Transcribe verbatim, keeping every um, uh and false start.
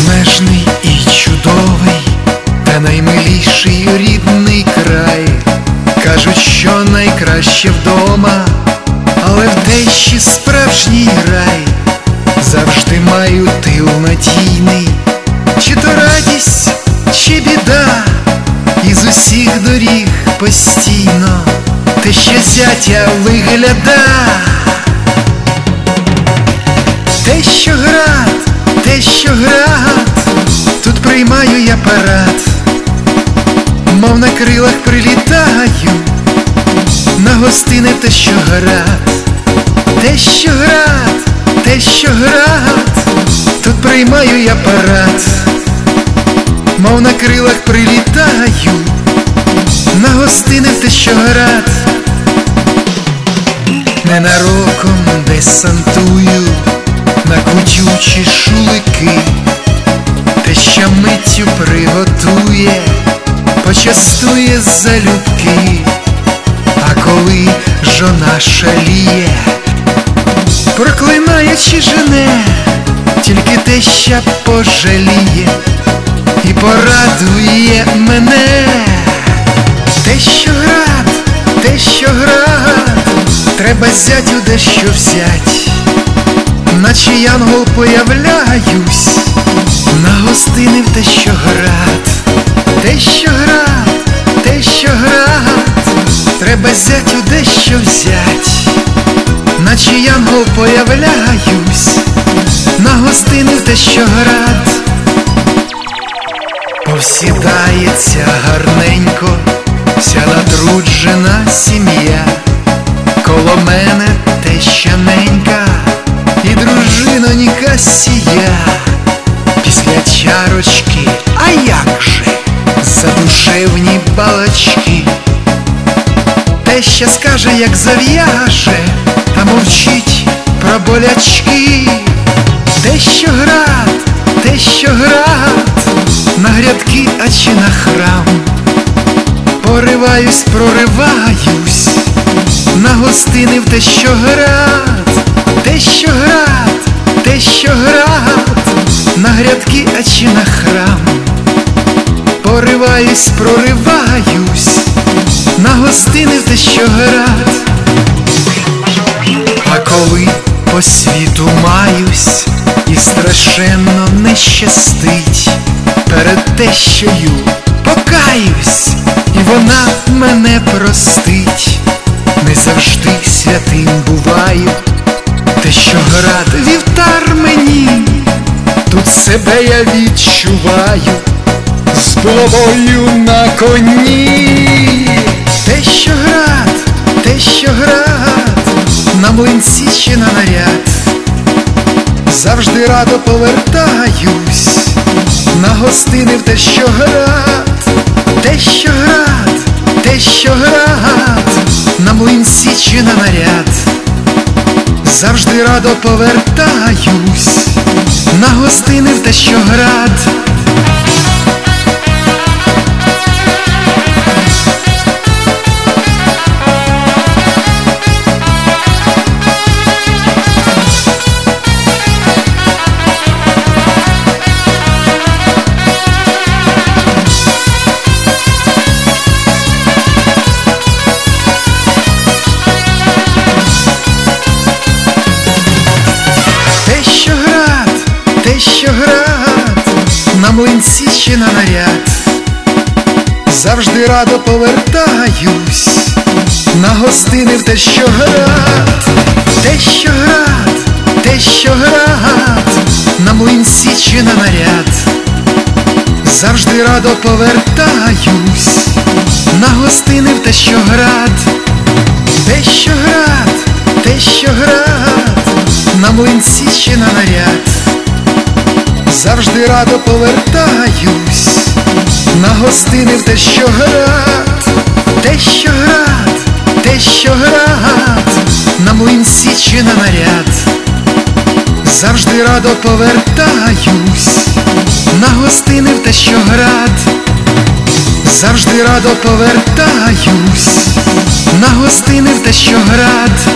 безмежний і чудовий, та наймиліший рідний край. Кажуть, що найкраще вдома, але в тещі справжній рай. Завжди маю тил надійний, чи то радість, чи біда, із усіх доріг постійно теща зятя вигляда. Тещоград, Тещоград, тут приймаю я парад, мов на крилах прилітаю на гостини в Тещоград. Тещоград, Тещоград, тут приймаю я парад, мов на крилах прилітаю на гостини в Тещоград. Ненароком десантую на кутючі шулики, теща миттю приготує, почастує залюбки. А коли жона шаліє, проклинає чи жене, тільки теща пожаліє і порадує мене. Тещоград, Тещоград, треба зятю дещо взять, наче янгол появляюсь на гостини в Тещоград. Тещоград, Тещоград, треба зятю дещо взять, наче янгол появляюсь на гостини в Тещоград. Повсідається гарненько вся натруджена сім'я, коло мене тещаненька і дружинонька сія. Після чарочки, а як же, задушевні балачки, теща скаже, як зав'яже, а мовчить про болячки. Тещоград, Тещоград, на грядки, а чи на храм, пориваюсь, прориваюсь на гостини в Тещоград. Тещоград, Тещоград, на грядки, а чи на храм, пориваюсь, прориваюсь на гостини в Тещоград. А коли по світу маюсь і страшенно не щастить, перед тещею покаюсь, і вона мене простить. Не завжди святим буваю, Тещоград вівтар мені, тут себе я відчуваю з булавою на коні. Тещоград, Тещоград, на млинці чи на наряд, завжди радо повертаюсь на гостини в Тещоград. Тещоград, Тещоград, на млинці чи на наряд, завжди радо повертаюсь на гостини в Тещоград. Тещоград, на млинці чи на наряд, завжди радо повертаюсь на гостини в Тещоград. Тещоград, Тещоград, на млинці чи на наряд, завжди радо повертаюсь на гостини в Тещоград. Тещоград, Тещоград, на млинці чи на наряд, завжди радо повертаюсь на гостини в Тещоград. Тещоград, Тещоград, на млинці чи на наряд, завжди радо повертаюсь на гостини в Тещоград. Завжди радо повертаюсь на гостини в Тещоград.